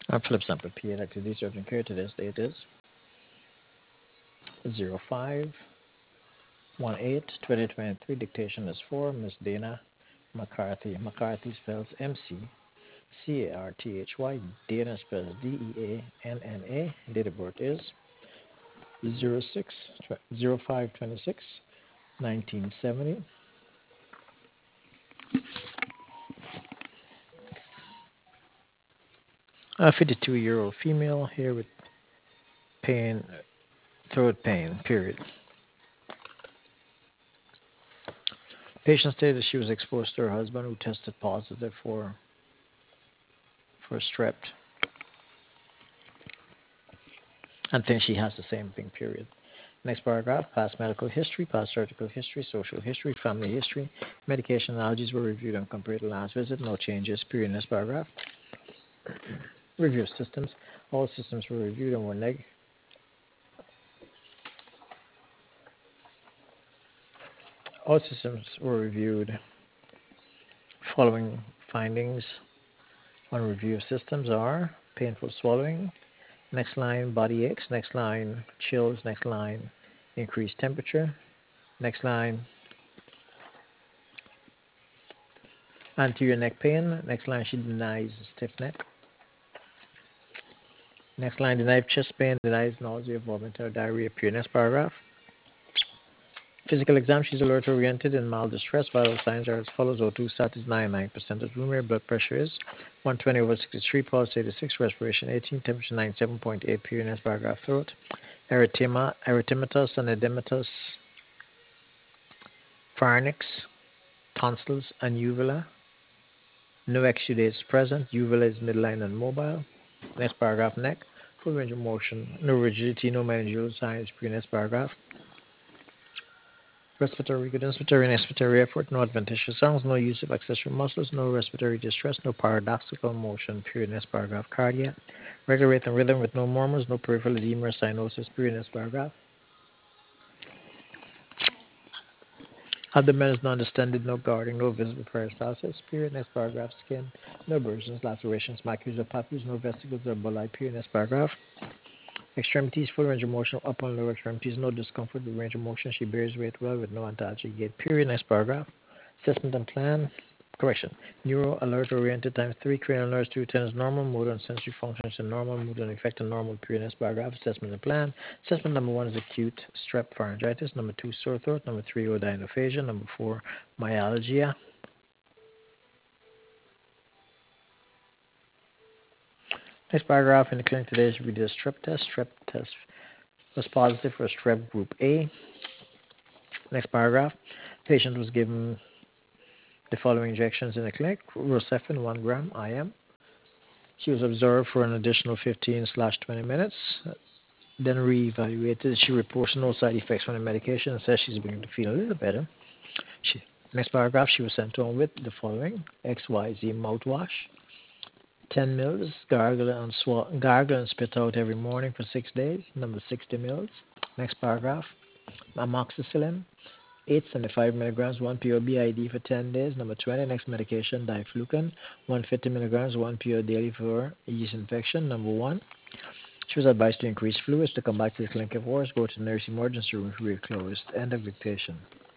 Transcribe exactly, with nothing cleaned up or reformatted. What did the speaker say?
Our Philip Sample P A activity urgent care. Today's date is zero five one eight twenty twenty-three. Dictation is for Miss Dana McCarthy. McCarthy spells M C C A R T H Y. Dana spells D E A N N A. Date of birth is zero six zero five twenty six nineteen seventy. A fifty-two year old female here with pain, throat pain, period. Patient stated she was exposed to her husband who tested positive for for strep and thinks she has the same thing, period. Next paragraph, past medical history, past surgical history, social history, family history, medication allergies were reviewed and compared to last visit, no changes, period. Next paragraph, review of systems, all systems were reviewed and were neg. All systems were reviewed. Following findings on review of systems are painful swallowing, next line body aches, next line chills, next line increased temperature, next line anterior neck pain, next line she denies stiff neck, next line denies chest pain, denies nausea, vomit, or diarrhea, period. Next paragraph. Physical exam, she's alert oriented in mild distress. Vital signs are as follows: O two status ninety-nine percent of room air, blood pressure is one twenty over sixty-three, pulse eighty-six, respiration eighteen, temperature ninety-seven point eight, period. Next paragraph. Throat, erythema, erythematous and edematous pharynx, tonsils, and uvula. No exudates present. Uvula is midline and mobile. Next paragraph. Neck, full range of motion. No rigidity, no meningeal signs, period. Next paragraph. Respiratory good, inspiratory and expiratory effort, no adventitious sounds, no use of accessory muscles, no respiratory distress, no paradoxical motion, period. Next paragraph. Cardiac, regular rate and rhythm with no murmurs, no peripheral edema or cyanosis, period. Next paragraph. Abdomen is non-distended, no guarding, no visible peristalsis, period. Next paragraph. Skin, no abrasions, lacerations, macules or papules, no vesicles or bulli, period. Next paragraph. Extremities, full range of motion, upper and lower extremities, no discomfort with range of motion. She bears weight well with no antalgic gait, period. Next paragraph. Assessment and plan. Correction. Neuro alert oriented times three. Cranial nerves two ten is normal. Motor and sensory functions are normal. Mood and effect are normal, period. Next paragraph. Assessment and plan. Assessment number one is acute strep pharyngitis. Number two, sore throat. Number three, odynophagia. Number four, myalgia. Next paragraph. In the clinic today, we did a strep test. Strep test was positive for strep group A. Next paragraph. Patient was given the following injections in the clinic: Rocephin, one gram I M. She was observed for an additional fifteen slash twenty minutes, then reevaluated. She reports no side effects from the medication and says she's beginning to feel a little better. She, next paragraph, she was sent home with the following: X Y Z mouthwash, ten mils, gargle and, swa- gargle and spit out every morning for six days, number sixty mils. Next paragraph, amoxicillin, eight hundred seventy-five milligrams, one P O B I D for ten days. Number twenty, next medication, diflucan, one hundred fifty milligrams, one P O daily for yeast infection. Number one, she was advised to increase fluids to come back to the clinic of worse, go to the nurse emergency room if we were closed. End of dictation.